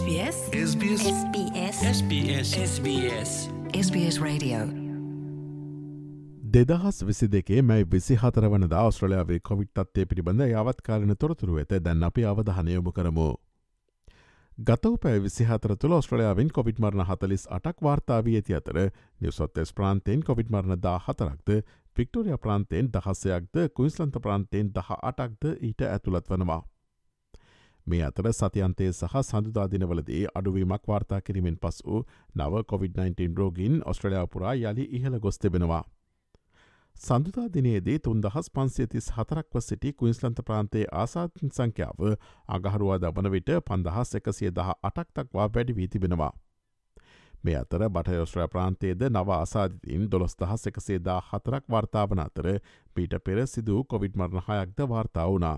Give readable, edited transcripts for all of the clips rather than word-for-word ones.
SBS SBS SBS SBS SBS SBS Radio 2022 මැයි 24 වනදා ඔස්ට්‍රේලියාවේ කොවිඩ් තත්ත්වය පිළිබඳ යාවත්කාලින තොරතුරු වෙත දැන් අපි අවධානය යොමු කරමු. ගත වූ පැය 24 තුළ ඔස්ට්‍රේලියාවෙන් කොවිඩ් මරණ 48ක් වාර්තා වී ඇති අතර නිව් සවුත් වේල්ස් ප්‍රාන්තයෙන් කොවිඩ් මරණ 14ක්ද, වික්ටෝරියා ප්‍රාන්තයෙන් 16ක්ද, ක්වීන්ස්ලන්ත ප්‍රාන්තයෙන් 18ක්ද ඊට ඇතුළත් වනවා. මේ අතර සතියන්තයේ සහ සඳුදා දිනවලදී අඩුවීමක් වාර්තා කිරීමෙන් පසු නව COVID-19 රෝගීන් ඔස්ට්‍රේලියාව පුරා යළි ඉහළ ගොස් තිබෙනවා. සඳුදා දිනයේදී 3534ක්ව සිටි ක්වීන්ස්ලන්ත ප්‍රාන්තයේ ආසාදන් සංඛ්‍යාව අඟහරුවාදා වන විට 5118ක් දක්වා වැඩි වී තිබෙනවා. මේ අතර බටහිර ඔස්ට්‍රේලියා ප්‍රාන්තයේද නව ආසාදිතයින් 12114ක් වාර්තා වන අතර මීට පෙර සිදු කොවිඩ් මරණ 6ක්ද වාර්තා වුණා.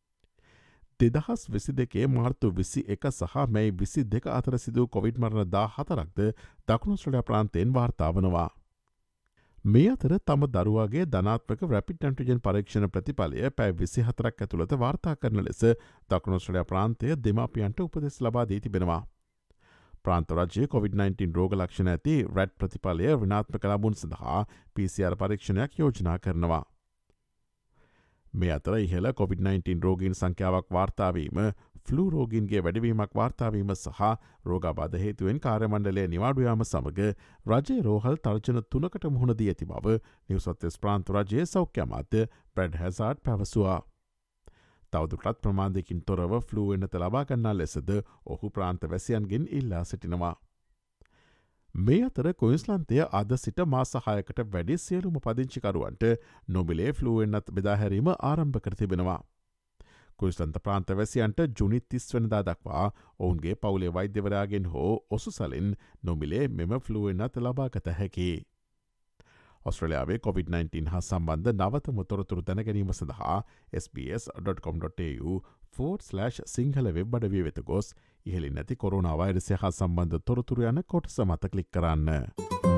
2022 මාර්තු 21 සහ මැයි 22 අතර සිදු කොවිඩ් මරණ 14ක්ද දකුණු ඔස්ට්‍රේලියා ප්‍රාන්තයෙන් වාර්තා වනවා. මේ අතර තම දරුවාගේ ධනාත්මක රැපිඩ් ඇන්ටිජන් පරීක්ෂණ ප්‍රතිඵලය පැය 24ක් ඇතුළත වාර්තා කරන ලෙස දකුණු ඔස්ට්‍රේලියා ප්‍රාන්තය දෙමාපියන්ට උපදෙස් ලබා දී තිබෙනවා. ප්‍රාන්ත රජයේ COVID-19 රෝග ලක්ෂණ ඇති රැඩ් ප්‍රතිඵලය ඍණාත්මක ලබුන් සඳහා PCR පරීක්ෂණයක් යෝජනා කරනවා. මේ අතර ඉහළ COVID-19 රෝගීන් සංඛ්‍යාවක් වාර්තාවීම, ෆ්ලූ රෝගීන්ගේ වැඩවීමක් වාර්තාවීම සහ රෝගාබාධ හේතුවෙන් කාර්යමණ්ඩලය නිවාඩුයාම සමග රජයේ රෝහල් තර්ජන 3කට මුහුණ දී ඇති බව නිව් සවුත් වේල්ස් ප්‍රාන්ත රජයේ සෞඛ්‍ය අමාත්‍ය බ්‍රැඩ් හැසාඩ් පැවසුවා. තවදුරටත් ප්‍රමාණයකින් තොරව ෆ්ලූ වෙනත ලබා ගන්නා ලෙසද ඔහු ප්‍රාන්ත වැසියන්ගෙන් ඉල්ලා සිටිනවා. මේ අතර ක්වීන්ස්ලන්තය අද සිට මාස 6කට වැඩි සියලුම පදිංචිකරුවන්ට නොමිලේ ෆ්ලූ වෙනත් බෙදාහැරීම ආරම්භ කර තිබෙනවා. ක්වීන්ස්ලන්ත ප්‍රාන්ත වැසියන්ට ජුනි 30 වෙනිදා දක්වා ඔවුන්ගේ පවුලේ වෛද්‍යවරයාගෙන් හෝ ඔසුසලින් නොමිලේ මෙම ෆ්ලූ වෙනත් ලබාගත හැකියි. ඔස්ට්‍රේලියාවේ COVID-19 හා සම්බන්ධ නවතම තොරතුරු දැනගැනීම සඳහා sbs.com.au/සිංහල වෙබ් අඩවිය වෙත ගොස් ඉහළින් නැති කොරෝනා වෛරසය හා සම්බන්ධ තොරතුරු යන කොටස මත ක්ලික් කරන්න.